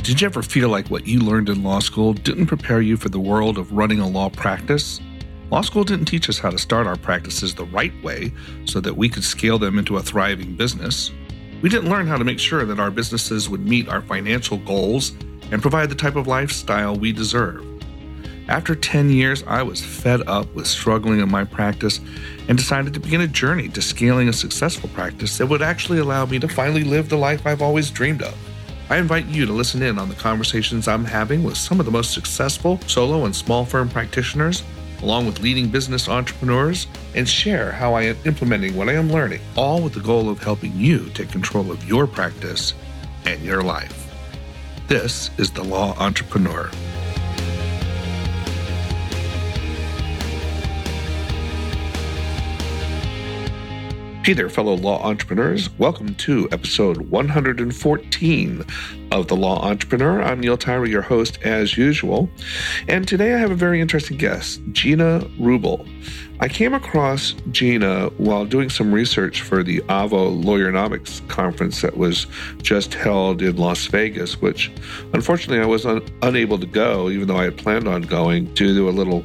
Did you ever feel like what you learned in law school didn't prepare you for the world of running a law practice? Law school didn't teach us how to start our practices the right way so that we could scale them into a thriving business. We didn't learn how to make sure that our businesses would meet our financial goals and provide the type of lifestyle we deserve. After 10 years, I was fed up with struggling in my practice and decided to begin a journey to scaling a successful practice that would actually allow me to finally live the life I've always dreamed of. I invite you to listen in on the conversations I'm having with some of the most successful solo and small firm practitioners, along with leading business entrepreneurs, and share how I am implementing what I am learning, all with the goal of helping you take control of your practice and your life. This is The Law Entrepreneur. Hey there, fellow law entrepreneurs. Welcome to episode 114 of The Law Entrepreneur. I'm Neil Tyra, your host as usual. And today I have a very interesting guest, Gina Rubel. I came across Gina while doing some research for the AVO Lawyer-nomics conference that was just held in Las Vegas, which unfortunately I was unable to go, even though I had planned on going, due to a little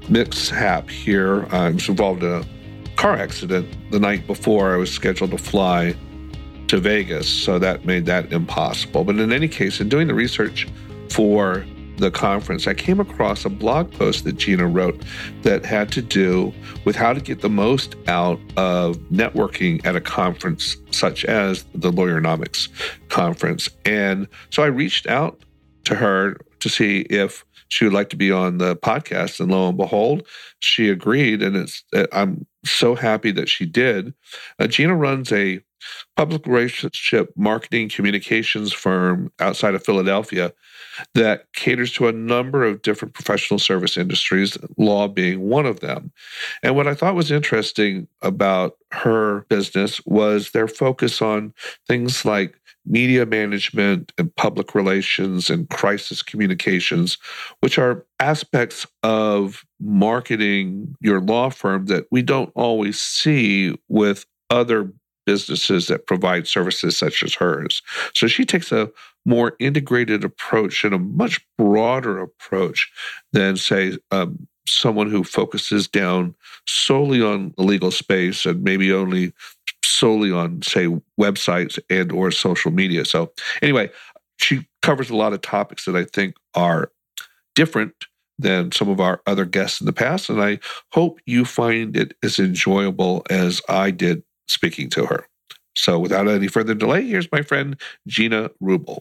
mishap here. I was involved in a car accident the night before I was scheduled to fly to Vegas, so that made that impossible. But in any case, in doing the research for the conference, I came across a blog post that Gina wrote that had to do with how to get the most out of networking at a conference such as the Lawyer-nomics conference. And so I reached out to her to see if she would like to be on the podcast, and lo and behold, she agreed, and I'm so happy that she did. Gina runs a public relationship marketing communications firm outside of Philadelphia that caters to a number of different professional service industries, law being one of them. And what I thought was interesting about her business was their focus on things like media management and public relations and crisis communications, which are aspects of marketing your law firm that we don't always see with other businesses that provide services such as hers. So she takes a more integrated approach and a much broader approach than, say, someone who focuses down solely on the legal space and maybe only solely on, say, websites and or social media. So anyway, she covers a lot of topics that I think are different than some of our other guests in the past, and I hope you find it as enjoyable as I did speaking to her. So without any further delay, here's my friend Gina Rubel.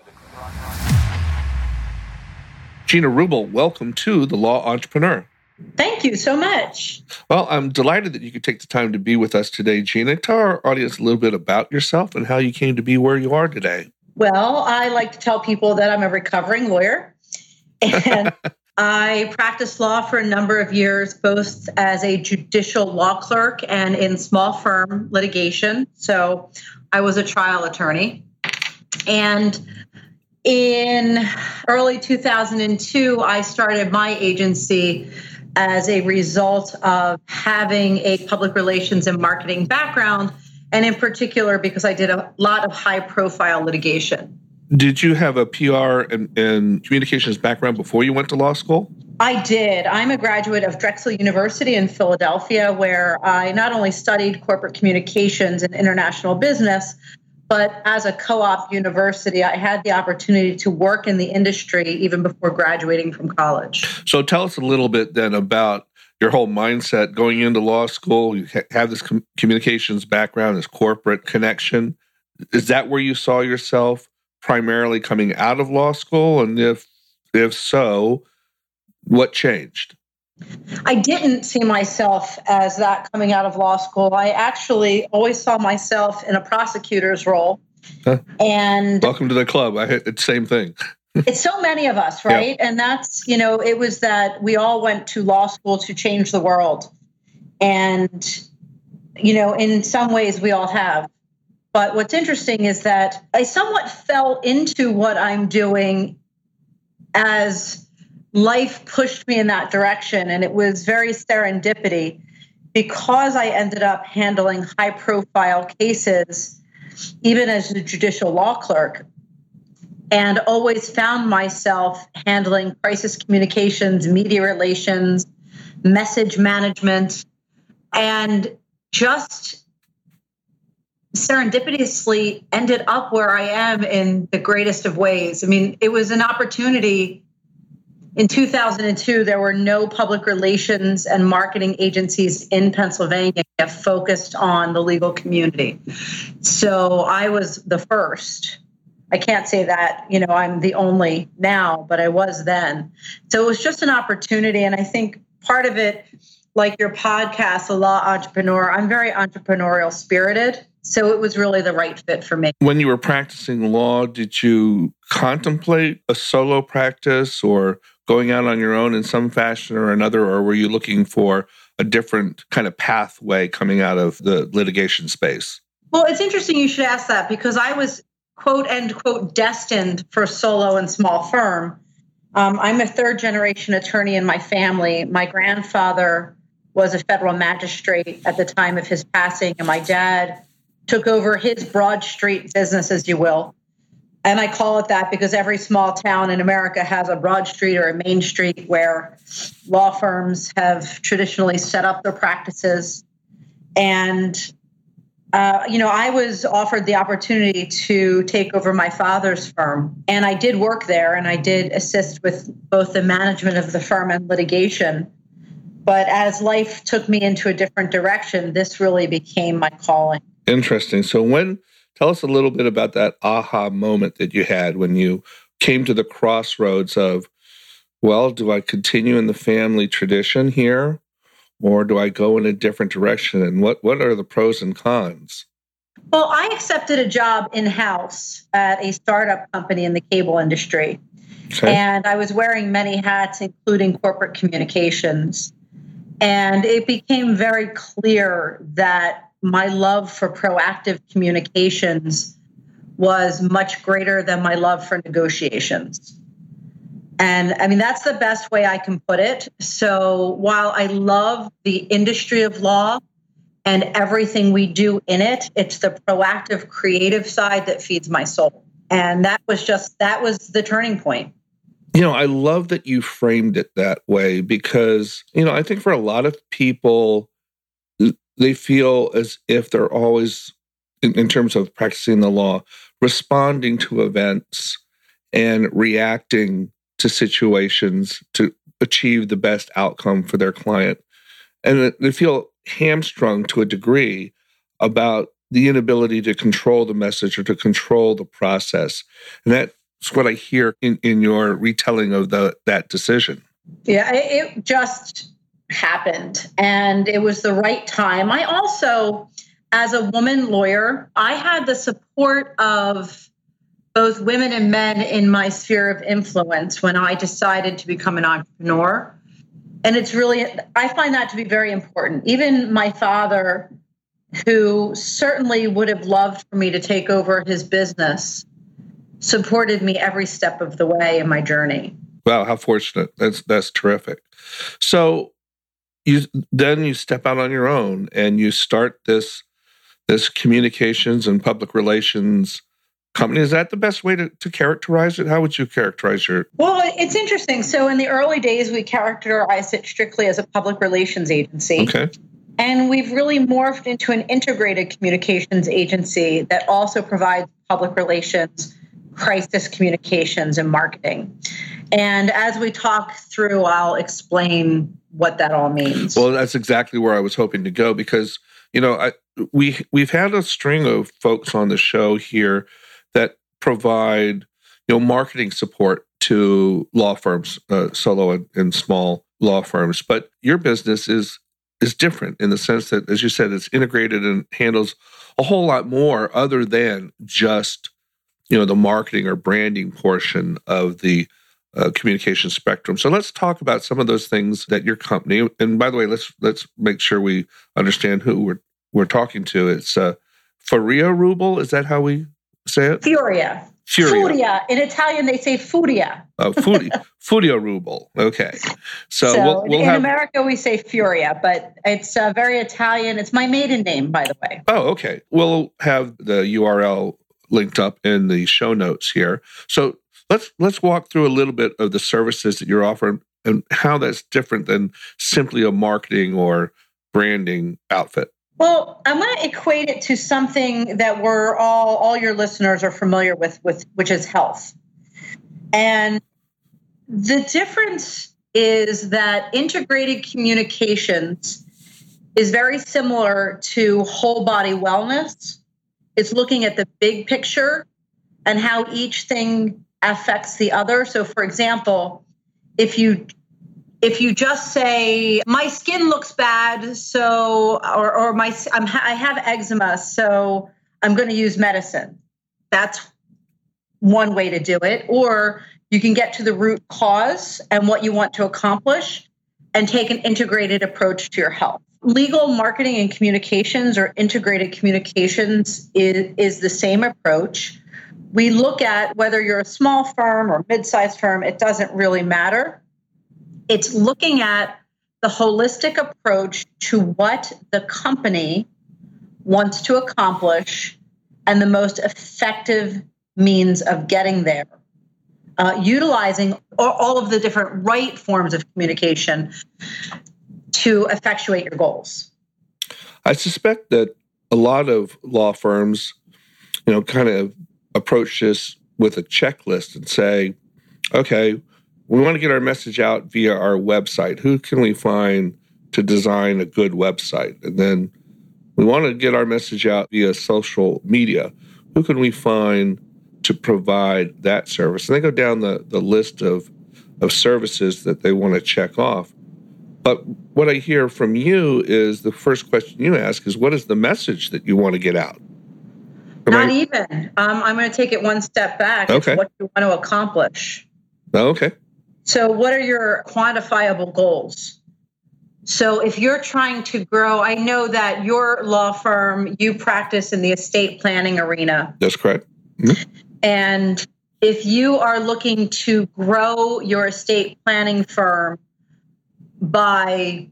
Gina Rubel, welcome to The Law Entrepreneur. Thank you so much. Well, I'm delighted that you could take the time to be with us today, Gina. Tell our audience a little bit about yourself and how you came to be where you are today. Well, I like to tell people that I'm a recovering lawyer, and I practiced law for a number of years, both as a judicial law clerk and in small firm litigation. So I was a trial attorney. And in early 2002, I started my agency as a result of having a public relations and marketing background, and in particular because I did a lot of high-profile litigation. Did you have a PR and communications background before you went to law school? I did. I'm a graduate of Drexel University in Philadelphia, where I not only studied corporate communications and international business, but as a co-op university, I had the opportunity to work in the industry even before graduating from college. So tell us a little bit then about your whole mindset going into law school. You have this communications background, this corporate connection. Is that where you saw yourself primarily coming out of law school? And if so, what changed? I didn't see myself as that coming out of law school. I actually always saw myself in a prosecutor's role. Huh. And welcome to the club. It's the same thing. It's so many of us, right? Yeah. And that's, it was that we all went to law school to change the world. And, in some ways we all have. But what's interesting is that I somewhat fell into what I'm doing as life pushed me in that direction. And it was very serendipity because I ended up handling high-profile cases, even as a judicial law clerk. and always found myself handling crisis communications, media relations, message management, and just serendipitously ended up where I am in the greatest of ways. I mean, it was an opportunity. In 2002, there were no public relations and marketing agencies in Pennsylvania focused on the legal community. So I was the first. I can't say that, I'm the only now, but I was then. So it was just an opportunity. And I think part of it, like your podcast, The Law Entrepreneur, I'm very entrepreneurial spirited. So it was really the right fit for me. When you were practicing law, did you contemplate a solo practice or going out on your own in some fashion or another, or were you looking for a different kind of pathway coming out of the litigation space? Well, it's interesting you should ask that because I was, quote, end quote, destined for solo and small firm. I'm a third generation attorney in my family. My grandfather was a federal magistrate at the time of his passing, and my dad took over his Broad Street business, as you will. And I call it that because every small town in America has a Broad Street or a Main Street where law firms have traditionally set up their practices. And, I was offered the opportunity to take over my father's firm. And I did work there and I did assist with both the management of the firm and litigation. But as life took me into a different direction, this really became my calling. Interesting. So tell us a little bit about that aha moment that you had when you came to the crossroads of, well, do I continue in the family tradition here or do I go in a different direction? And what are the pros and cons? Well, I accepted a job in-house at a startup company in the cable industry. Okay. And I was wearing many hats, including corporate communications. And it became very clear that my love for proactive communications was much greater than my love for negotiations. And I mean, that's the best way I can put it. So while I love the industry of law and everything we do in it, it's the proactive, creative side that feeds my soul. And that was the turning point. I love that you framed it that way because, I think for a lot of people, they feel as if they're always, in terms of practicing the law, responding to events and reacting to situations to achieve the best outcome for their client. And they feel hamstrung to a degree about the inability to control the message or to control the process. And that's what I hear in your retelling of that decision. Yeah, it just happened and it was the right time. I also, as a woman lawyer, I had the support of both women and men in my sphere of influence when I decided to become an entrepreneur. And I find that to be very important. Even my father, who certainly would have loved for me to take over his business, supported me every step of the way in my journey. Wow, how fortunate. That's terrific. So you step out on your own and you start this communications and public relations company. Is that the best way to characterize it? How would you characterize your... Well, it's interesting. So in the early days, we characterized it strictly as a public relations agency. Okay. And we've really morphed into an integrated communications agency that also provides public relations, crisis communications, and marketing. And as we talk through, I'll explain what that all means. Well, that's exactly where I was hoping to go because, we've had a string of folks on the show here that provide, marketing support to law firms, solo and small law firms. But your business is different in the sense that, as you said, it's integrated and handles a whole lot more other than just, the marketing or branding portion of the communication spectrum. So let's talk about some of those things that your company, and by the way, let's make sure we understand who we're talking to. It's Furia Ruble. Is that how we say it? Furia. In Italian, they say Furia. Furia Ruble. Okay. So we'll in America, we say Furia, but it's very Italian. It's my maiden name, by the way. Oh, okay. We'll have the URL linked up in the show notes here. So let's walk through a little bit of the services that you're offering and how that's different than simply a marketing or branding outfit. Well, I'm going to equate it to something that we're all your listeners are familiar with, which is health. And the difference is that integrated communications is very similar to whole body wellness. It's looking at the big picture and how each thing affects the other. So, for example, if you just say my skin looks bad, so or I have eczema, so I'm going to use medicine. That's one way to do it. Or you can get to the root cause and what you want to accomplish and take an integrated approach to your health. Legal marketing and communications or integrated communications is the same approach. We look at whether you're a small firm or mid-sized firm, it doesn't really matter. It's looking at the holistic approach to what the company wants to accomplish and the most effective means of getting there. Utilizing all of the different right forms of communication to effectuate your goals. I suspect that a lot of law firms, kind of approach this with a checklist and say, okay, we want to get our message out via our website. Who can we find to design a good website? And then we want to get our message out via social media. Who can we find to provide that service? And they go down the list of services that they want to check off. But what I hear from you is the first question you ask is, what is the message that you want to get out? Not even. I'm going to take it one step back. Okay. It's what you want to accomplish. Okay. So what are your quantifiable goals? So if you're trying to grow, I know that your law firm, you practice in the estate planning arena. That's correct. Mm-hmm. And if you are looking to grow your estate planning firm by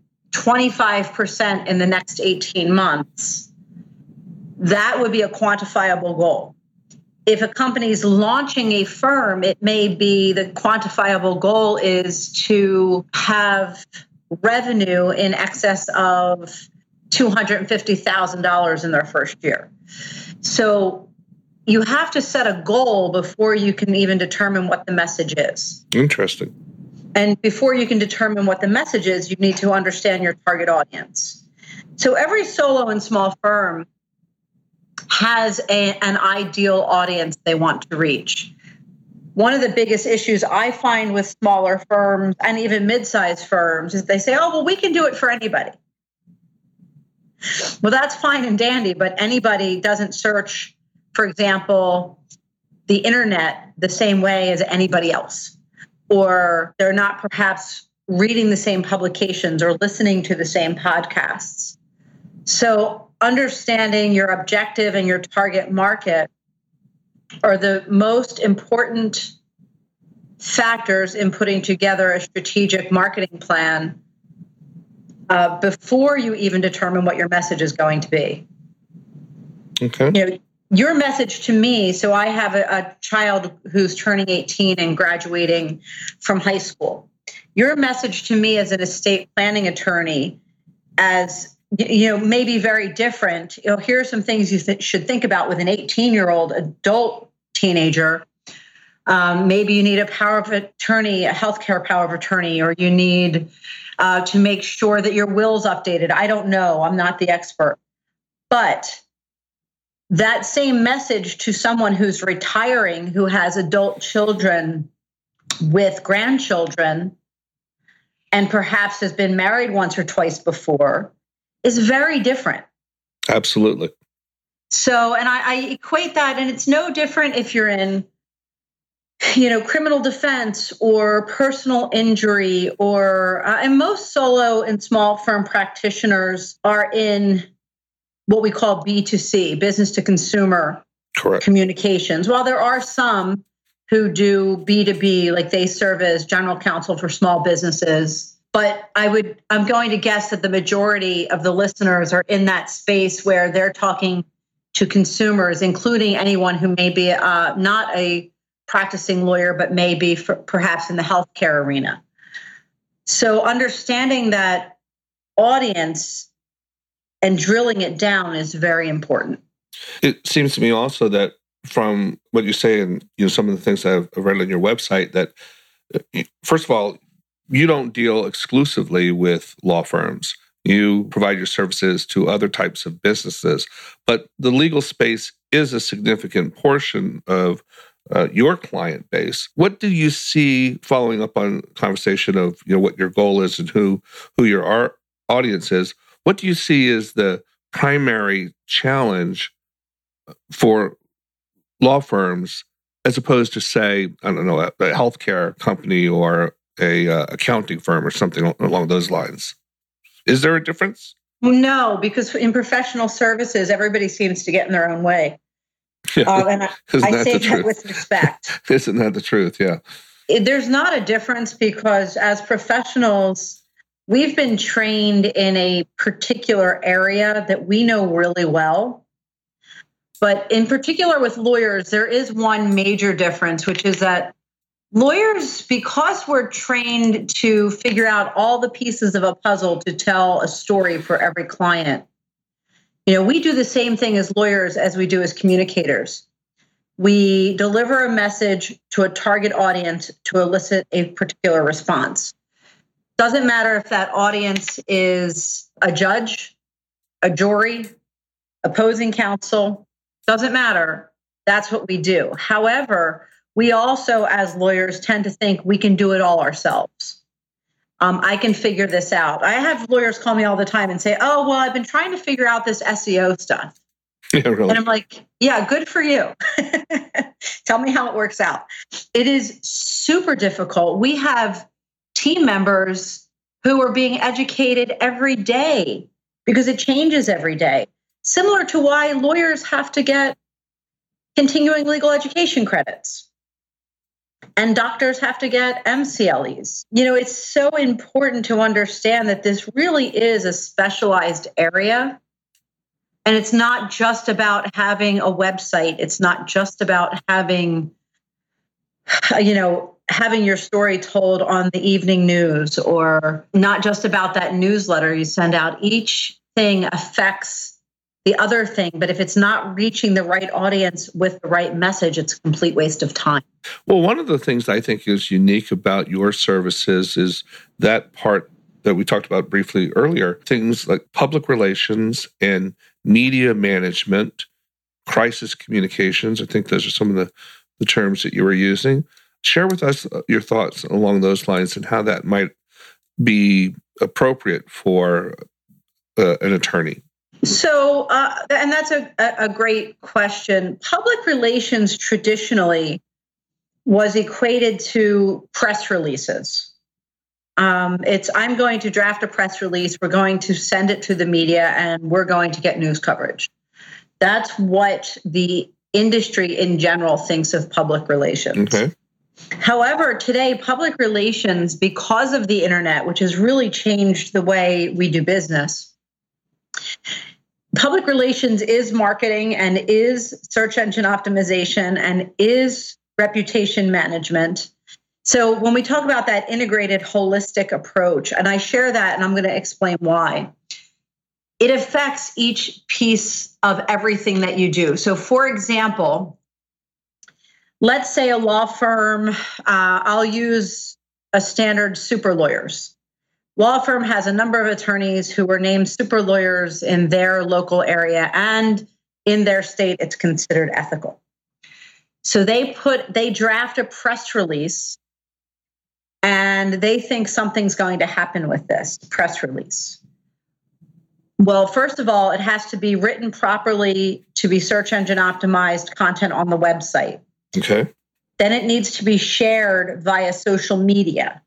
25% in the next 18 months, that would be a quantifiable goal. If a company is launching a firm, it may be the quantifiable goal is to have revenue in excess of $250,000 in their first year. So you have to set a goal before you can even determine what the message is. Interesting. And before you can determine what the message is, you need to understand your target audience. So every solo and small firm has an ideal audience they want to reach. One of the biggest issues I find with smaller firms and even mid-sized firms is they say, oh, well, we can do it for anybody. Well, that's fine and dandy, but anybody doesn't search, for example, the internet the same way as anybody else. Or they're not perhaps reading the same publications or listening to the same podcasts. So understanding your objective and your target market are the most important factors in putting together a strategic marketing plan before you even determine what your message is going to be. Okay. Your message to me, so I have a child who's turning 18 and graduating from high school. Your message to me as an estate planning attorney, as may be very different. Here are some things you should think about with an 18-year-old adult teenager. Maybe you need a power of attorney, a healthcare power of attorney, or you need to make sure that your will's updated. I don't know. I'm not the expert. But that same message to someone who's retiring, who has adult children with grandchildren, and perhaps has been married once or twice before, is very different. Absolutely. So, and I equate that, and it's no different if you're in, criminal defense or personal injury, or, and most solo and small firm practitioners are in what we call B2C, business to consumer communications. While there are some who do B2B, like they serve as general counsel for small businesses. But I'm going to guess that the majority of the listeners are in that space where they're talking to consumers, including anyone who may be not a practicing lawyer, but may be perhaps in the healthcare arena. So understanding that audience and drilling it down is very important. It seems to me also that from what you say and some of the things I've read on your website, that first of all, you don't deal exclusively with law firms. You provide your services to other types of businesses, but the legal space is a significant portion of your client base. What do you see, following up on conversation of what your goal is and who your audience is? What do you see as the primary challenge for law firms, as opposed to, say, I don't know, a healthcare company or a accounting firm or something along those lines? Is there a difference? No, because in professional services, everybody seems to get in their own way. Yeah. And I say that with respect. Isn't that the truth? Yeah. There's not a difference, because as professionals, we've been trained in a particular area that we know really well. But in particular with lawyers, there is one major difference, which is that lawyers, because we're trained to figure out all the pieces of a puzzle to tell a story for every client, we do the same thing as lawyers as we do as communicators. We deliver a message to a target audience to elicit a particular response. Doesn't matter if that audience is a judge, a jury, opposing counsel, doesn't matter. That's what we do. However, we also, as lawyers, tend to think we can do it all ourselves. I can figure this out. I have lawyers call me all the time and say, oh, well, I've been trying to figure out this SEO stuff. Yeah, really? And I'm like, yeah, good for you. Tell me how it works out. It is super difficult. We have team members who are being educated every day because it changes every day. Similar to why lawyers have to get continuing legal education credits and doctors have to get MCLEs. It's so important to understand that this really is a specialized area. And it's not just about having a website. It's not just about having, having your story told on the evening news, or not just about that newsletter you send out. Each thing affects the other thing, but if it's not reaching the right audience with the right message, it's a complete waste of time. Well, one of the things I think is unique about your services is that part that we talked about briefly earlier, things like public relations and media management, crisis communications. I think those are some of the terms that you were using. Share with us your thoughts along those lines and how that might be appropriate for an attorney. So, and that's a great question. Public relations traditionally was equated to press releases. I'm going to draft a press release, we're going to send it to the media, and we're going to get news coverage. That's what the industry in general thinks of public relations. Okay. However, today, public relations, because of the internet, which has really changed the way we do business, public relations is marketing and is search engine optimization and is reputation management. So when we talk about that integrated, holistic approach, and I share that, and I'm going to explain why, it affects each piece of everything that you do. So for example, let's say a law firm, I'll use a standard super lawyers. Law firm has a number of attorneys who were named super lawyers in their local area, and in their state, it's considered ethical. So they draft a press release, and they think something's going to happen with this press release. Well, first of all, it has to be written properly to be search engine optimized content on the website. Okay. Then it needs to be shared via social media.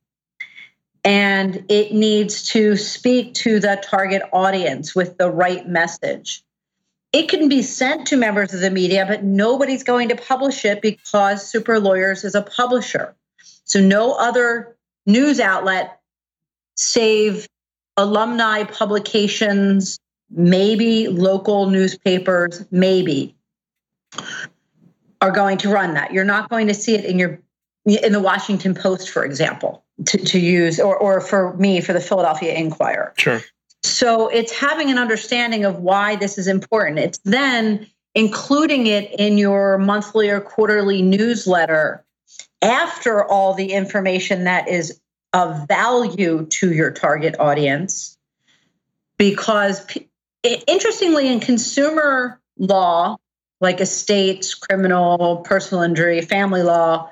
And it needs to speak to the target audience with the right message. It can be sent to members of the media, but nobody's going to publish it because Super Lawyers is a publisher. So no other news outlet, save alumni publications maybe local newspapers, maybe, are going to run that. You're not going to see it in the Washington Post, for example, to use, or for me, for the Philadelphia Inquirer. Sure. So it's having an understanding of why this is important. It's then including it in your monthly or quarterly newsletter after all the information that is of value to your target audience. Because interestingly, in consumer law, like estates, criminal, personal injury, family law,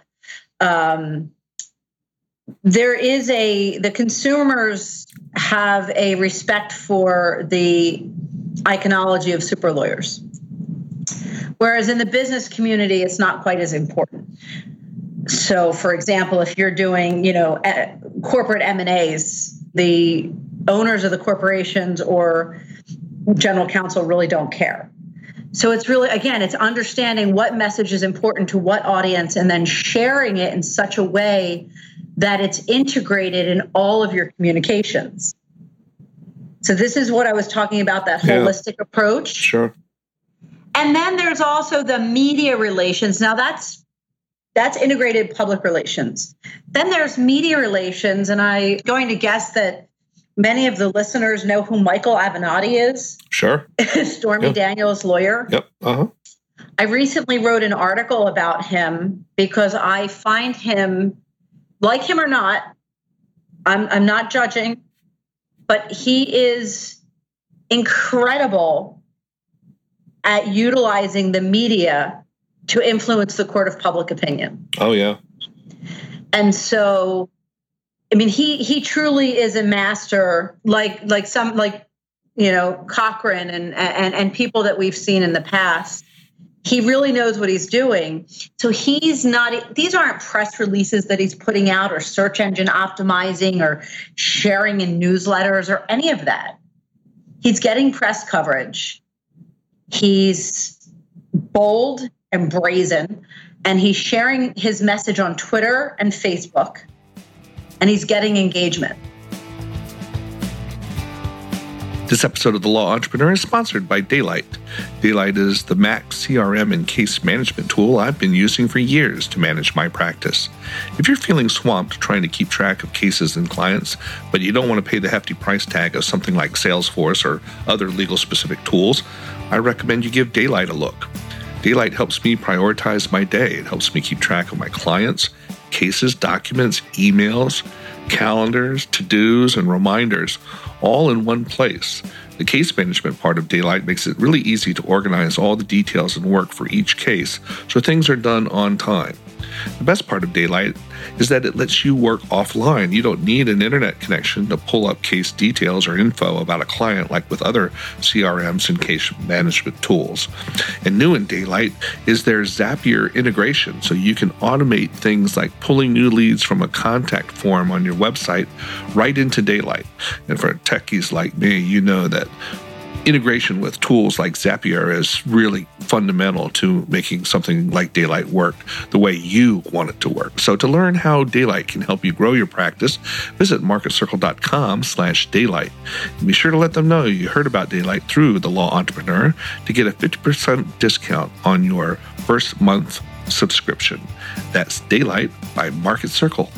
the consumers have a respect for the iconology of super lawyers. Whereas in the business community, it's not quite as important. So, for example, if you're doing, corporate M&As, the owners of the corporations or general counsel really don't care. So it's really, again, it's understanding what message is important to what audience and then sharing it in such a way that it's integrated in all of your communications. So this is what I was talking about, that holistic approach. Sure. And then there's also the media relations. Now that's integrated public relations. Then there's media relations, and I'm going to guess that many of the listeners know who Michael Avenatti is. Sure. Stormy Daniels' lawyer. Yep. Uh-huh. I recently wrote an article about him because I find him, like him or not, I'm not judging, but he is incredible at utilizing the media to influence the court of public opinion. Oh, yeah. And so, I mean, he truly is a master, like Cochran and people that we've seen in the past. He really knows what he's doing. So these aren't press releases that he's putting out or search engine optimizing or sharing in newsletters or any of that. He's getting press coverage. He's bold and brazen, and he's sharing his message on Twitter and Facebook, and he's getting engagement. This episode of The Law Entrepreneur is sponsored by Daylight. Daylight is the Mac CRM and case management tool I've been using for years to manage my practice. If you're feeling swamped trying to keep track of cases and clients, but you don't want to pay the hefty price tag of something like Salesforce or other legal-specific tools, I recommend you give Daylight a look. Daylight helps me prioritize my day. It helps me keep track of my clients, cases, documents, emails, calendars, to-dos, and reminders, all in one place. The case management part of Daylight makes it really easy to organize all the details and work for each case so things are done on time. The best part of Daylight is that it lets you work offline. You don't need an internet connection to pull up case details or info about a client like with other CRMs and case management tools. And new in Daylight is their Zapier integration, so you can automate things like pulling new leads from a contact form on your website right into Daylight. And for techies like me, you know that integration with tools like Zapier is really fundamental to making something like Daylight work the way you want it to work. So to learn how Daylight can help you grow your practice, visit marketcircle.com/Daylight. And be sure to let them know you heard about Daylight through The Law Entrepreneur to get a 50% discount on your first month subscription. That's Daylight by Market Circle.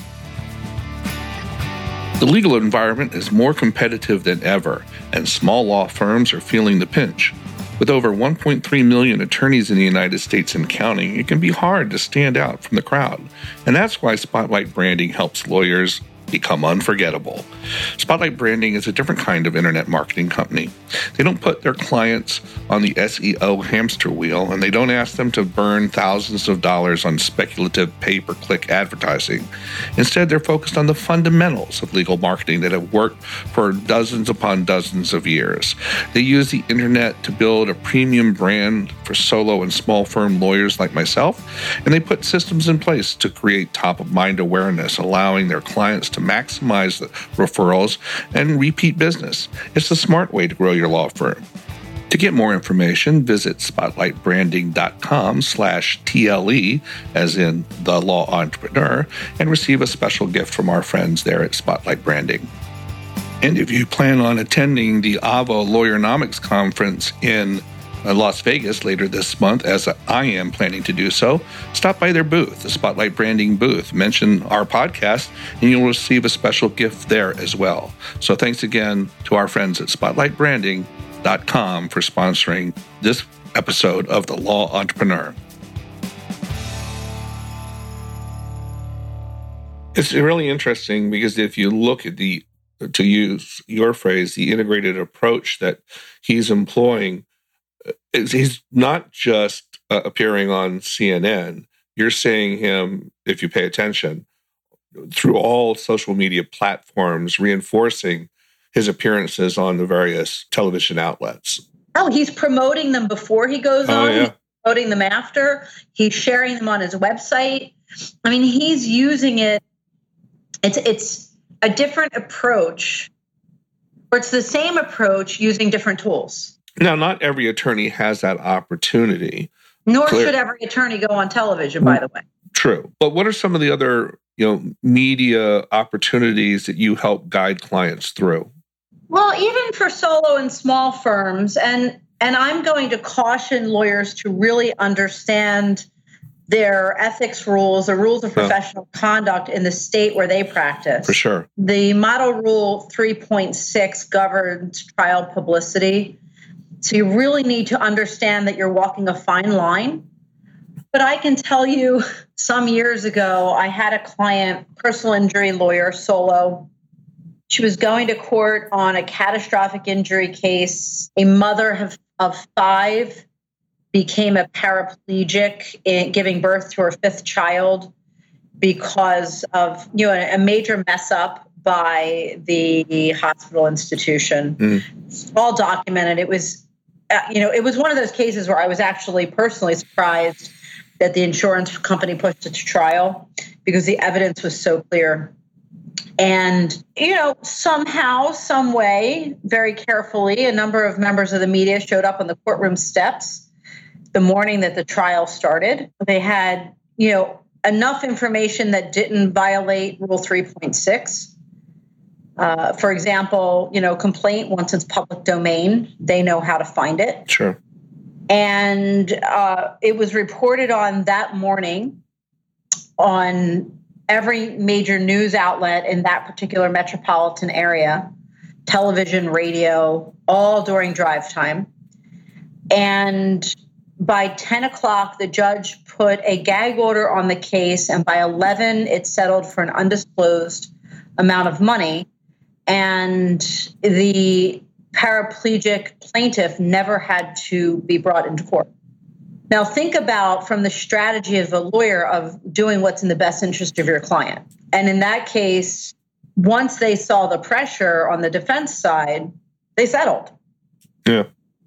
The legal environment is more competitive than ever, and small law firms are feeling the pinch. With over 1.3 million attorneys in the United States and counting, it can be hard to stand out from the crowd. And that's why Spotlight Branding helps lawyers become unforgettable. Spotlight Branding is a different kind of internet marketing company. They don't put their clients on the SEO hamster wheel, and they don't ask them to burn thousands of dollars on speculative pay-per-click advertising. Instead, they're focused on the fundamentals of legal marketing that have worked for dozens upon dozens of years. They use the internet to build a premium brand for solo and small firm lawyers like myself, and they put systems in place to create top-of-mind awareness, allowing their clients to maximize the referrals and repeat business. It's a smart way to grow your law firm. To get more information, visit spotlightbranding.com/TLE, as in The Law Entrepreneur, and receive a special gift from our friends there at Spotlight Branding. And if you plan on attending the AVA Lawyer-nomics Conference in Las Vegas later this month, as I am planning to do so, stop by their booth, the Spotlight Branding booth. Mention our podcast, and you'll receive a special gift there as well. So thanks again to our friends at SpotlightBranding.com for sponsoring this episode of The Law Entrepreneur. It's really interesting because if you look at to use your phrase, the integrated approach that he's employing, he's not just appearing on CNN. You're seeing him, if you pay attention, through all social media platforms, reinforcing his appearances on the various television outlets. Oh, he's promoting them before he goes on. Yeah. He's promoting them after. He's sharing them on his website. I mean, he's using it. It's a different approach, or it's the same approach using different tools. Now, not every attorney has that opportunity. Nor should every attorney go on television, by the way. True. But what are some of the other, media opportunities that you help guide clients through? Well, even for solo and small firms, and I'm going to caution lawyers to really understand their ethics rules, the rules of professional conduct in the state where they practice. For sure. The Model Rule 3.6 governs trial publicity. So you really need to understand that you're walking a fine line. But I can tell you, some years ago, I had a client, personal injury lawyer, solo. She was going to court on a catastrophic injury case. A mother of 5 became a paraplegic in giving birth to her 5th child because of a major mess up by the hospital institution. It's all documented. It was it was one of those cases where I was actually personally surprised that the insurance company pushed it to trial because the evidence was so clear. And, somehow, some way, very carefully, a number of members of the media showed up on the courtroom steps the morning that the trial started. They had, enough information that didn't violate Rule 3.6. For example, complaint, once it's public domain, they know how to find it. Sure. And it was reported on that morning on every major news outlet in that particular metropolitan area, television, radio, all during drive time. And by 10 o'clock, the judge put a gag order on the case, and by 11, it settled for an undisclosed amount of money. And the paraplegic plaintiff never had to be brought into court. Now, think about from the strategy of a lawyer of doing what's in the best interest of your client. And in that case, once they saw the pressure on the defense side, they settled. Yeah.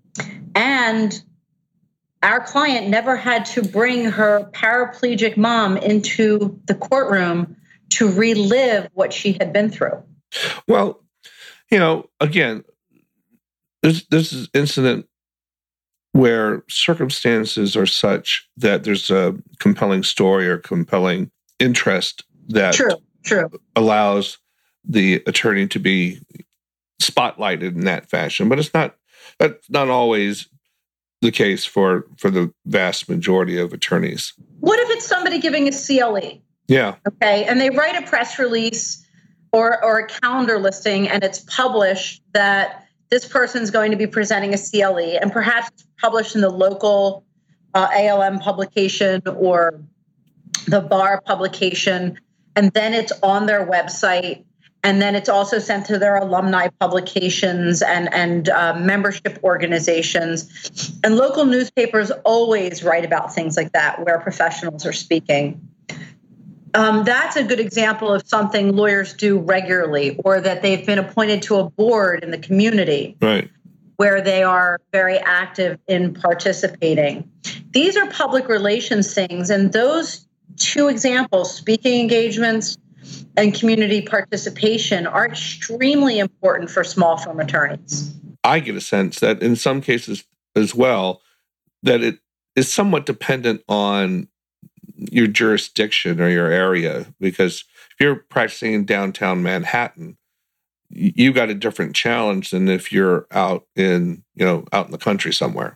And our client never had to bring her paraplegic mom into the courtroom to relive what she had been through. Well, again, this is an incident where circumstances are such that there's a compelling story or compelling interest that True. allows the attorney to be spotlighted in that fashion. But that's not always the case for the vast majority of attorneys. What if it's somebody giving a CLE? Yeah. Okay. And they write a press release or a calendar listing, and it's published that this person's going to be presenting a CLE, and perhaps it's published in the local ALM publication or the bar publication, and then it's on their website, and then it's also sent to their alumni publications and membership organizations. And local newspapers always write about things like that where professionals are speaking. That's a good example of something lawyers do regularly, or that they've been appointed to a board in the community, right, where they are very active in participating. These are public relations things, and those 2 examples, speaking engagements and community participation, are extremely important for small firm attorneys. I get a sense that in some cases as well, that it is somewhat dependent on your jurisdiction or your area, because if you're practicing in downtown Manhattan, you got a different challenge than if you're out in the country somewhere.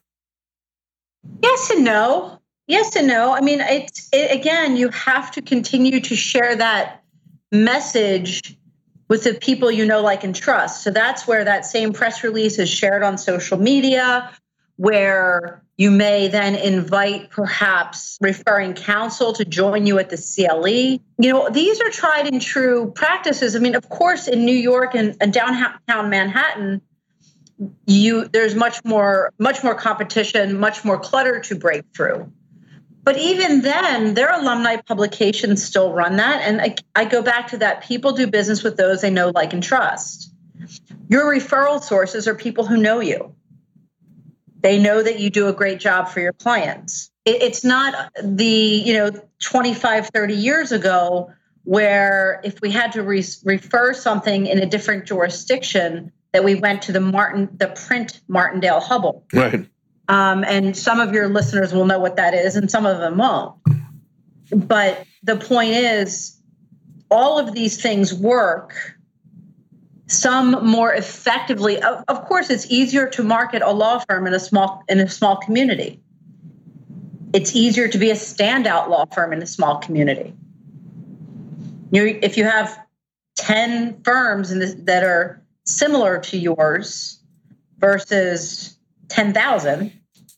Yes and no. Yes and no. I mean, again, you have to continue to share that message with the people you know, like, and trust. So that's where that same press release is shared on social media, where you may then invite perhaps referring counsel to join you at the CLE. These are tried and true practices. I mean, of course, in New York and downtown Manhattan, there's much more competition, much more clutter to break through. But even then, their alumni publications still run that. And I go back to that. People do business with those they know, like, and trust. Your referral sources are people who know you. They know that you do a great job for your clients. It's not the 25, 30 years ago where if we had to refer something in a different jurisdiction, that we went to the print Martindale Hubbell. Right. And some of your listeners will know what that is, and some of them won't. But the point is, all of these things work, some more effectively. Of course, it's easier to market a law firm in a small community. It's easier to be a standout law firm in a small community. If you have 10 firms that are similar to yours versus 10,000,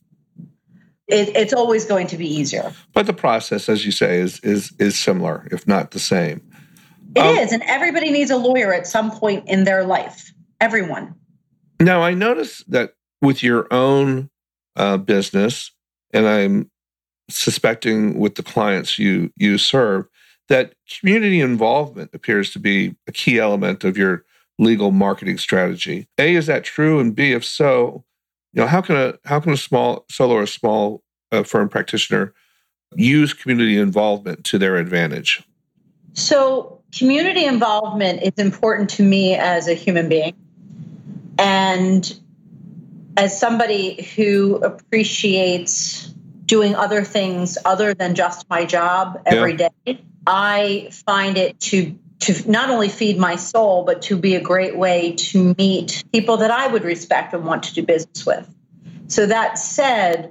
it's always going to be easier. But the process, as you say, is similar, if not the same. It is, and everybody needs a lawyer at some point in their life. Everyone. Now, I noticed that with your own business, and I'm suspecting with the clients you serve, that community involvement appears to be a key element of your legal marketing strategy. A, is that true? And B, if so, how can a small firm practitioner use community involvement to their advantage? So community involvement is important to me as a human being. And as somebody who appreciates doing other things other than just my job every day, I find it to not only feed my soul, but to be a great way to meet people that I would respect and want to do business with. So that said,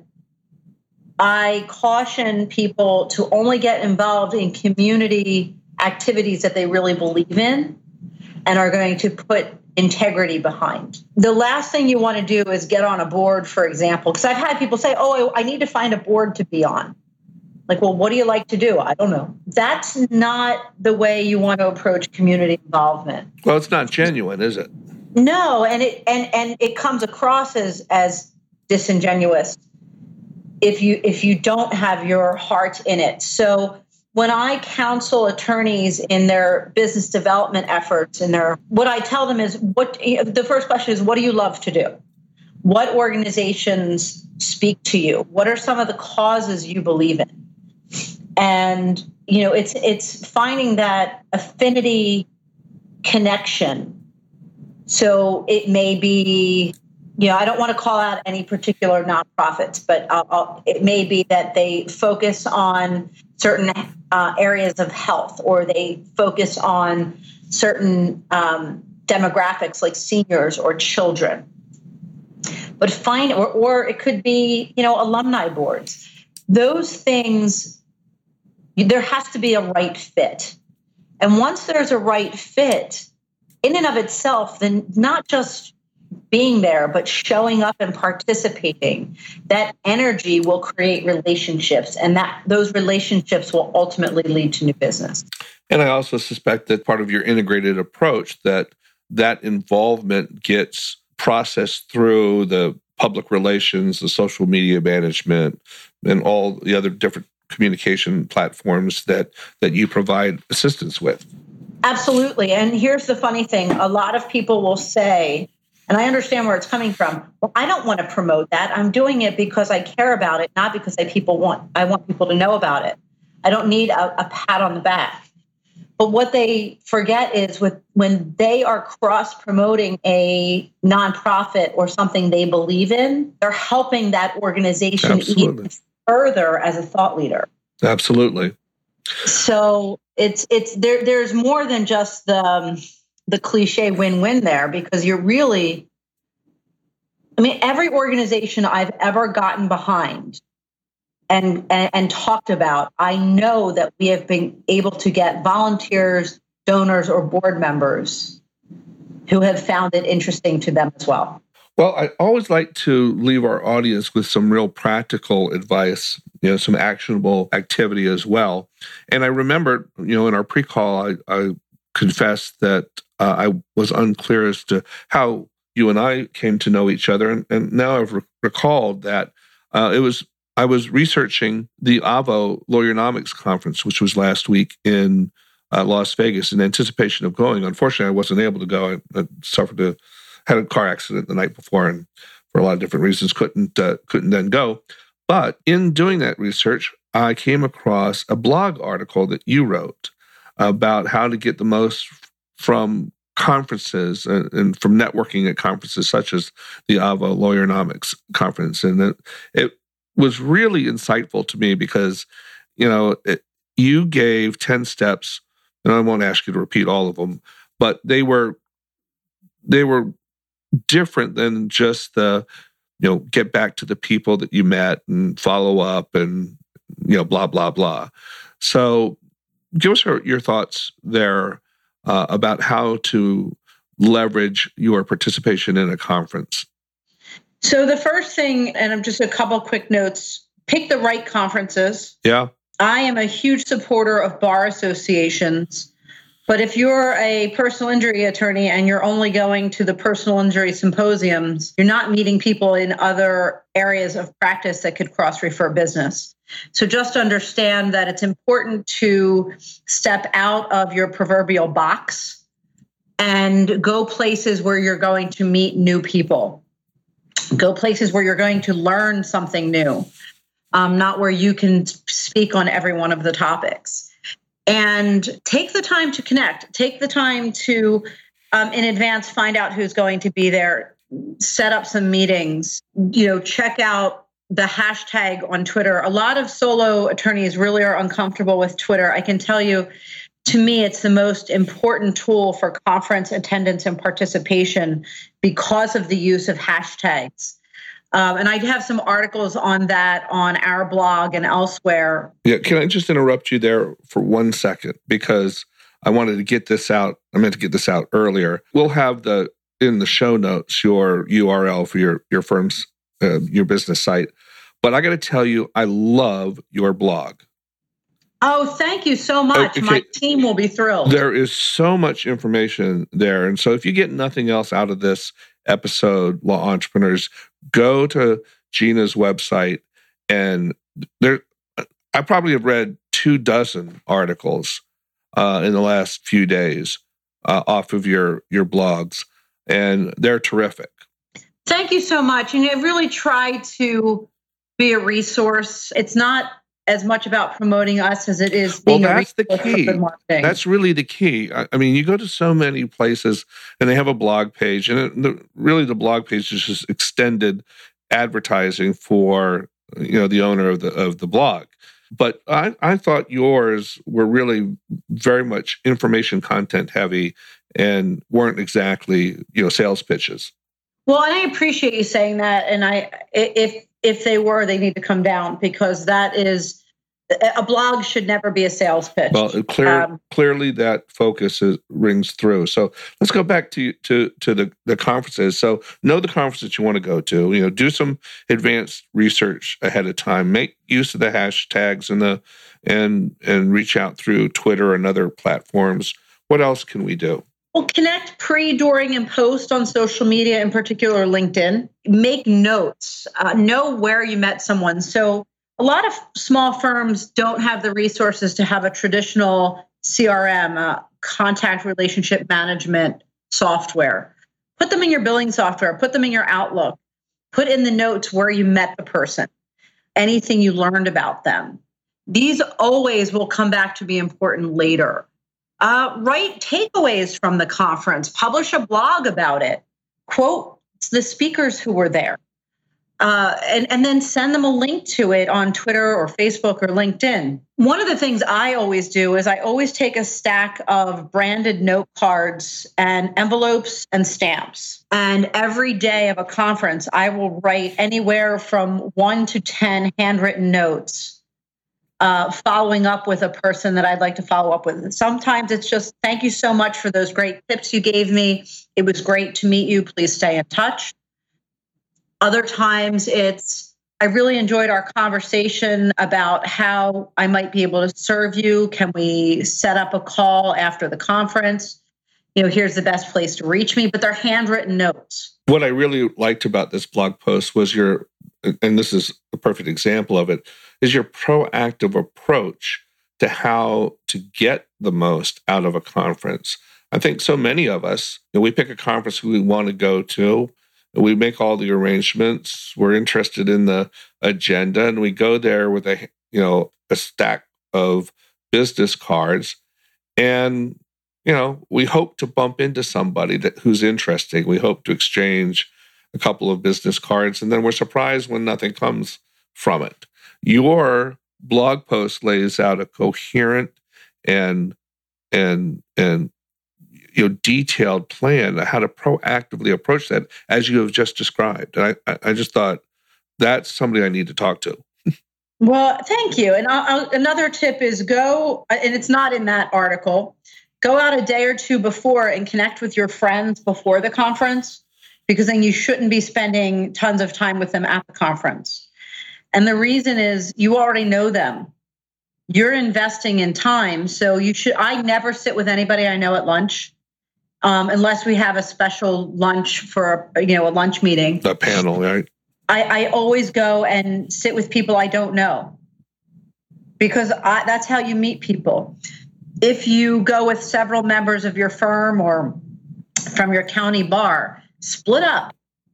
I caution people to only get involved in community activities that they really believe in and are going to put integrity behind. The last thing you want to do is get on a board, for example, because I've had people say, I need to find a board to be on. Like, well, what do you like to do? I don't know. That's not the way you want to approach community involvement. Well, it's not genuine, is it? No, and it comes across as disingenuous if you don't have your heart in it. So when I counsel attorneys in their business development efforts, what I tell them is, the first question is, what do you love to do? What organizations speak to you? What are some of the causes you believe in? And, it's finding that affinity connection. So it may be, I don't want to call out any particular nonprofits, but it may be that they focus on certain areas of health, or they focus on certain demographics like seniors or children. But or it could be, alumni boards. Those things, there has to be a right fit. And once there's a right fit, in and of itself, then not just being there, but showing up and participating, that energy will create relationships, and those relationships will ultimately lead to new business. And I also suspect that part of your integrated approach, that involvement gets processed through the public relations, the social media management, and all the other different communication platforms that you provide assistance with. Absolutely. And here's the funny thing. A lot of people will say, and I understand where it's coming from, well, I don't want to promote that. I'm doing it because I care about it, not because I want people to know about it. I don't need a pat on the back. But what they forget is when they are cross-promoting a nonprofit or something they believe in, they're helping that organization even further as a thought leader. Absolutely. So it's there's more than just the the cliche win-win there, because you're really, every organization I've ever gotten behind and talked about, I know that we have been able to get volunteers, donors, or board members who have found it interesting to them as well. Well, I always like to leave our audience with some real practical advice, some actionable activity as well. And I remember, in our pre-call, I confessed that I was unclear as to how you and I came to know each other. And now I've recalled that I was researching the AVO Lawyeronomics Conference, which was last week in Las Vegas, in anticipation of going. Unfortunately, I wasn't able to go. I had a car accident the night before, and for a lot of different reasons couldn't then go. But in doing that research, I came across a blog article that you wrote about how to get the most from conferences and from networking at conferences such as the AVO Lawyeronomics Conference. And it was really insightful to me because, you gave 10 steps, and I won't ask you to repeat all of them, but they were different than just the, get back to the people that you met and follow up and, blah, blah, blah. So give us your thoughts there about how to leverage your participation in a conference. So the first thing, and just a couple quick notes, pick the right conferences. Yeah. I am a huge supporter of bar associations. But if you're a personal injury attorney and you're only going to the personal injury symposiums, you're not meeting people in other areas of practice that could cross-refer business. So just understand that it's important to step out of your proverbial box and go places where you're going to meet new people. Go places where you're going to learn something new, not where you can speak on every one of the topics. And take the time to connect. Take the time to, in advance, find out who's going to be there. Set up some meetings. Check out the hashtag on Twitter. A lot of solo attorneys really are uncomfortable with Twitter. I can tell you, to me, it's the most important tool for conference attendance and participation because of the use of hashtags. And I have some articles on that on our blog and elsewhere. Yeah, can I just interrupt you there for 1 second? Because I wanted to get this out. I meant to get this out earlier. We'll have in the show notes your URL for your firm's, your business site. But I got to tell you, I love your blog. Oh, thank you so much. Okay. My team will be thrilled. There is so much information there. And so if you get nothing else out of this episode, Law Entrepreneurs, go to Gina's website, and I probably have read 24 articles in the last few days off of your blogs, and they're terrific. Thank you so much. And I really try to be a resource. It's not as much about promoting us as it is being a resource for good marketing. That's really the key. I mean, you go to so many places and they have a blog page, and really the blog page is just extended advertising for the owner of the blog. But I thought yours were really very much information content heavy and weren't exactly sales pitches. Well, and I appreciate you saying that. And if they were, they need to come down, because that is, a blog should never be a sales pitch. Well, clearly that focus rings through. So let's go back to the conferences. So know the conference that you want to go to. Do some advanced research ahead of time. Make use of the hashtags and reach out through Twitter and other platforms. What else can we do? Well, connect pre, during, and post on social media, in particular LinkedIn. Make notes. Know where you met someone. So a lot of small firms don't have the resources to have a traditional CRM, contact relationship management software. Put them in your billing software. Put them in your Outlook. Put in the notes where you met the person, anything you learned about them. These always will come back to be important later. Write takeaways from the conference. Publish a blog about it. Quote the speakers who were there. and then send them a link to it on Twitter or Facebook or LinkedIn. One of the things I always do is I always take a stack of branded note cards and envelopes and stamps. And every day of a conference, I will write anywhere from 1 to 10 handwritten notes, following up with a person that I'd like to follow up with. Sometimes it's just, thank you so much for those great tips you gave me. It was great to meet you. Please stay in touch. Other times it's, I really enjoyed our conversation about how I might be able to serve you. Can we set up a call after the conference? Here's the best place to reach me, but they're handwritten notes. What I really liked about this blog post was and this is a perfect example of it, is your proactive approach to how to get the most out of a conference. I think so many of us, we pick a conference we want to go to, we make all the arrangements. We're interested in the agenda, and we go there with a stack of business cards, and we hope to bump into somebody who's interesting. We hope to exchange a couple of business cards, and then we're surprised when nothing comes from it. Your blog post lays out a coherent and detailed plan on how to proactively approach that, as you have just described. And I just thought that's somebody I need to talk to. Well, thank you. And another tip is go, and it's not in that article, go out a day or two before and connect with your friends before the conference, because then you shouldn't be spending tons of time with them at the conference. And the reason is you already know them. You're investing in time. So I never sit with anybody I know at lunch. Unless we have a special lunch for a lunch meeting. A panel, right? I always go and sit with people I don't know, because that's how you meet people. If you go with several members of your firm or from your county bar, split up.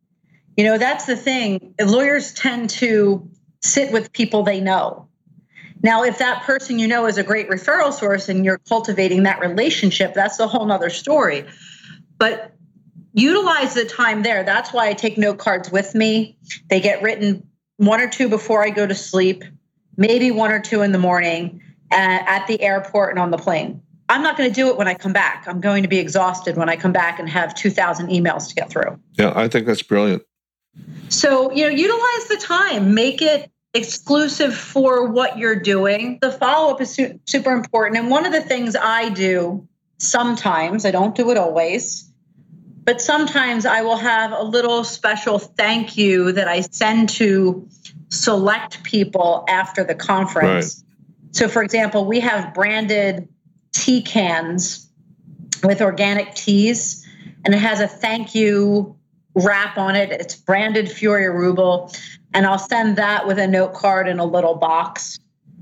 That's the thing. Lawyers tend to sit with people they know. Now, if that person is a great referral source and you're cultivating that relationship, that's a whole nother story. But utilize the time there. That's why I take note cards with me. They get written 1 or 2 before I go to sleep, maybe 1 or 2 in the morning at the airport and on the plane. I'm not going to do it when I come back. I'm going to be exhausted when I come back and have 2,000 emails to get through. Yeah, I think that's brilliant. So, utilize the time. Make it exclusive for what you're doing. The follow-up is super important. And one of the things I do sometimes, I don't do it always, but sometimes I will have a little special thank you that I send to select people after the conference. Right. So, for example, we have branded tea cans with organic teas, and it has a thank you wrap on it. It's branded Furia Rubel. And I'll send that with a note card in a little box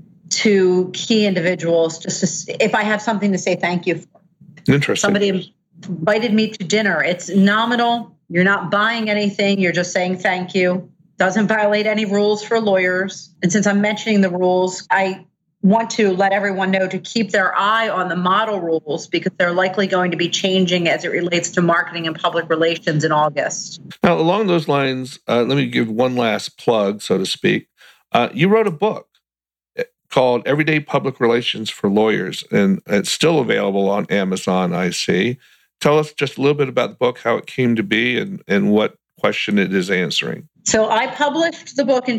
to key individuals, just if I have something to say thank you for. Interesting. Somebody invited me to dinner. It's nominal. You're not buying anything. You're just saying thank you. Doesn't violate any rules for lawyers. And since I'm mentioning the rules, I want to let everyone know to keep their eye on the model rules, because they're likely going to be changing as it relates to marketing and public relations in August. Now, along those lines, let me give one last plug, so to speak. You wrote a book called Everyday Public Relations for Lawyers, and it's still available on Amazon, I see. Tell us just a little bit about the book, how it came to be, and what question it is answering. So I published the book in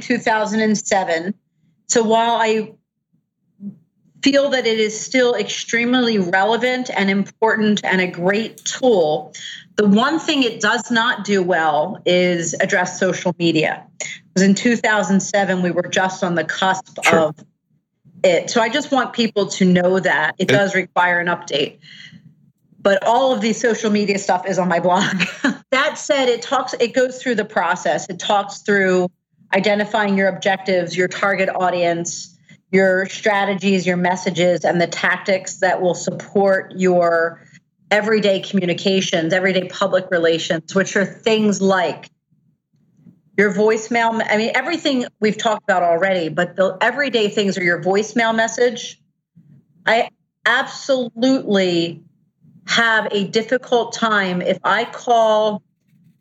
2007. So while I feel that it is still extremely relevant and important and a great tool, the one thing it does not do well is address social media. Because in 2007, we were just on the cusp of it. So I just want people to know that it does require an update. But all of the social media stuff is on my blog. That said, it goes through the process. It talks through identifying your objectives, your target audience, your strategies, your messages, and the tactics that will support your everyday communications, everyday public relations, which are things like your voicemail. I mean, everything we've talked about already, but the everyday things are your voicemail message. I absolutely have a difficult time if I call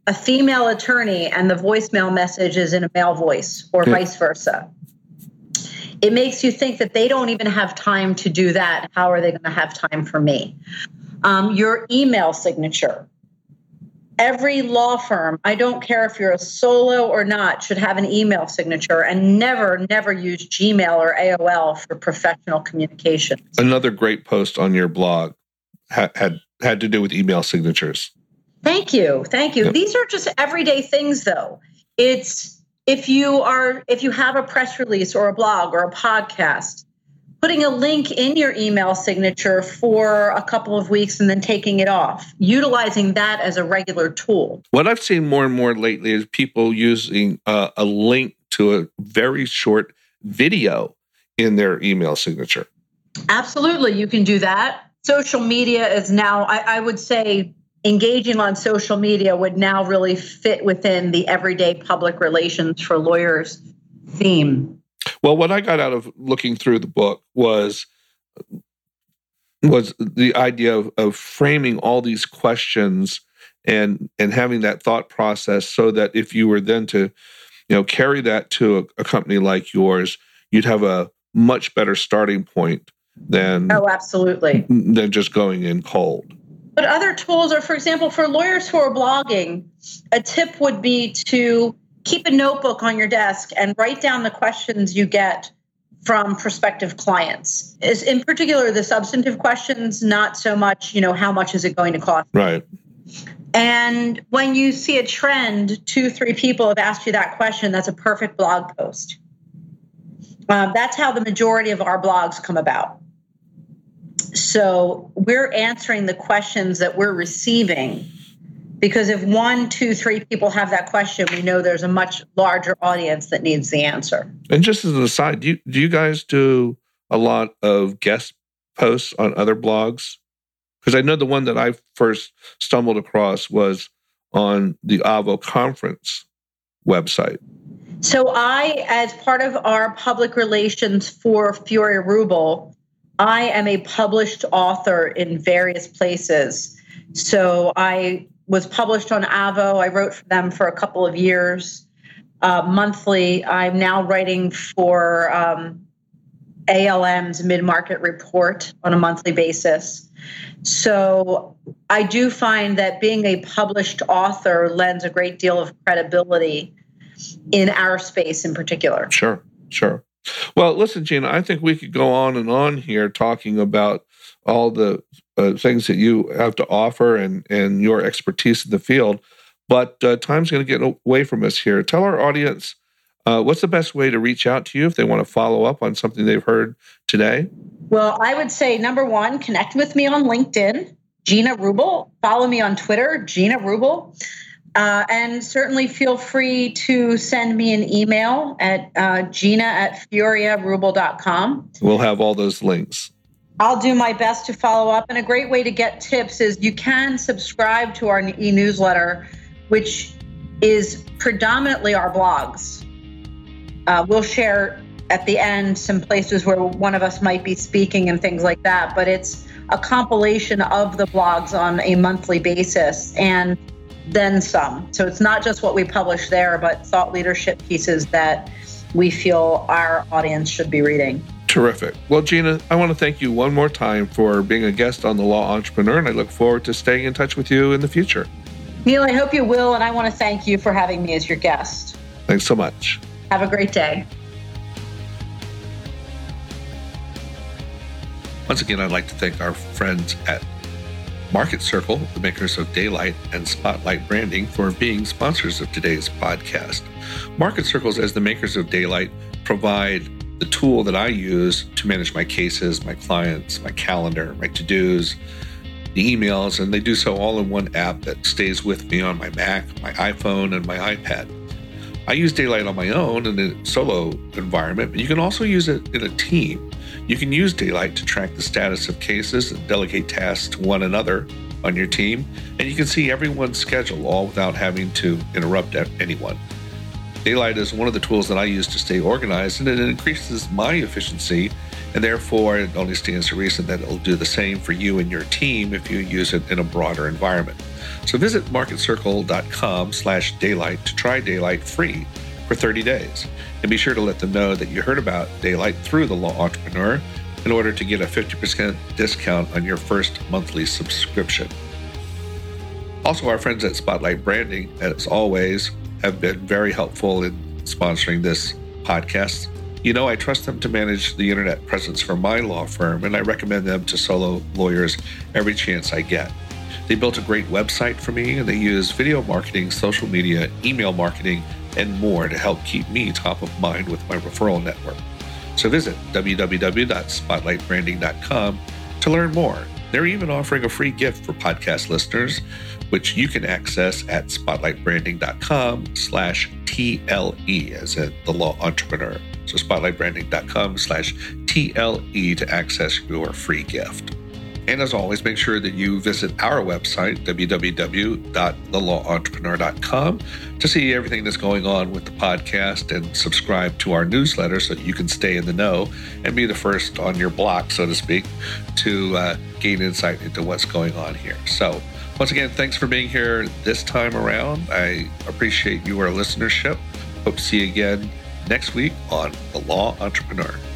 a female attorney and the voicemail message is in a male voice or vice versa. It makes you think that they don't even have time to do that. How are they going to have time for me? Your email signature. Every law firm, I don't care if you're a solo or not, should have an email signature, and never use Gmail or AOL for professional communication. Another great post on your blog had to do with email signatures. Thank you. Yep. These are just everyday things, though. It's if you have a press release or a blog or a podcast, putting a link in your email signature for a couple of weeks and then taking it off, utilizing that as a regular tool. What I've seen more and more lately is people using a link to a very short video in their email signature. Absolutely. You can do that. Social media is now, I would say, engaging on social media would now really fit within the everyday public relations for lawyers theme. Well, what I got out of looking through the book was the idea of framing all these questions and having that thought process so that if you were then to, carry that to a company like yours, you'd have a much better starting point than just going in cold. But other tools are, for example, for lawyers who are blogging, a tip would be to keep a notebook on your desk and write down the questions you get from prospective clients. In particular, the substantive questions, not so much, how much is it going to cost? Right. And when you see a trend, 2-3 people have asked you that question, that's a perfect blog post. That's how the majority of our blogs come about. So we're answering the questions that we're receiving, because if 1, 2, 3 people have that question, we know there's a much larger audience that needs the answer. And just as an aside, do you guys do a lot of guest posts on other blogs? Because I know the one that I first stumbled across was on the AVO conference website. So as part of our public relations for Fioria Rubel, I am a published author in various places. So I was published on AVO. I wrote for them for a couple of years. Monthly, I'm now writing for ALM's mid-market report on a monthly basis. So I do find that being a published author lends a great deal of credibility in our space in particular. Sure. Well, listen, Gina, I think we could go on and on here talking about all the things that you have to offer and your expertise in the field, but time's going to get away from us here. Tell our audience, what's the best way to reach out to you if they want to follow up on something they've heard today? Well, I would say, number one, connect with me on LinkedIn, Gina Rubel. Follow me on Twitter, Gina Rubel. And certainly feel free to send me an email at gina@fioriarubel.com. We'll have all those links. I'll do my best to follow up. And a great way to get tips is you can subscribe to our e-newsletter, which is predominantly our blogs. We'll share at the end some places where one of us might be speaking and things like that. But it's a compilation of the blogs on a monthly basis and then some. So it's not just what we publish there, but thought leadership pieces that we feel our audience should be reading. Terrific. Well, Gina, I want to thank you one more time for being a guest on The Law Entrepreneur, and I look forward to staying in touch with you in the future. Neil, I hope you will, and I want to thank you for having me as your guest. Thanks so much. Have a great day. Once again, I'd like to thank our friends at Market Circle, the makers of Daylight and Spotlight Branding, for being sponsors of today's podcast. Market Circles, as the makers of Daylight, provide the tool that I use to manage my cases, my clients, my calendar, my to-dos, the emails, and they do so all in one app that stays with me on my Mac, my iPhone, and my iPad. I use Daylight on my own in a solo environment, but you can also use it in a team. You can use Daylight to track the status of cases and delegate tasks to one another on your team, and you can see everyone's schedule all without having to interrupt anyone. Daylight is one of the tools that I use to stay organized, and it increases my efficiency, and therefore it only stands to reason that it'll do the same for you and your team if you use it in a broader environment. So visit marketcircle.com/daylight to try Daylight free for 30 days. And be sure to let them know that you heard about Daylight through The Law Entrepreneur in order to get a 50% discount on your first monthly subscription. Also, our friends at Spotlight Branding, as always, have been very helpful in sponsoring this podcast. You know, I trust them to manage the internet presence for my law firm, and I recommend them to solo lawyers every chance I get. They built a great website for me, and they use video marketing, social media, email marketing, and more to help keep me top of mind with my referral network. So visit www.spotlightbranding.com to learn more. They're even offering a free gift for podcast listeners, which you can access at spotlightbranding.com/TLE, as in The Law Entrepreneur. So spotlightbranding.com/TLE to access your free gift. And as always, make sure that you visit our website, www.thelawentrepreneur.com, to see everything that's going on with the podcast and subscribe to our newsletter so that you can stay in the know and be the first on your block, so to speak, to gain insight into what's going on here. So once again, thanks for being here this time around. I appreciate your listenership. Hope to see you again next week on The Law Entrepreneur.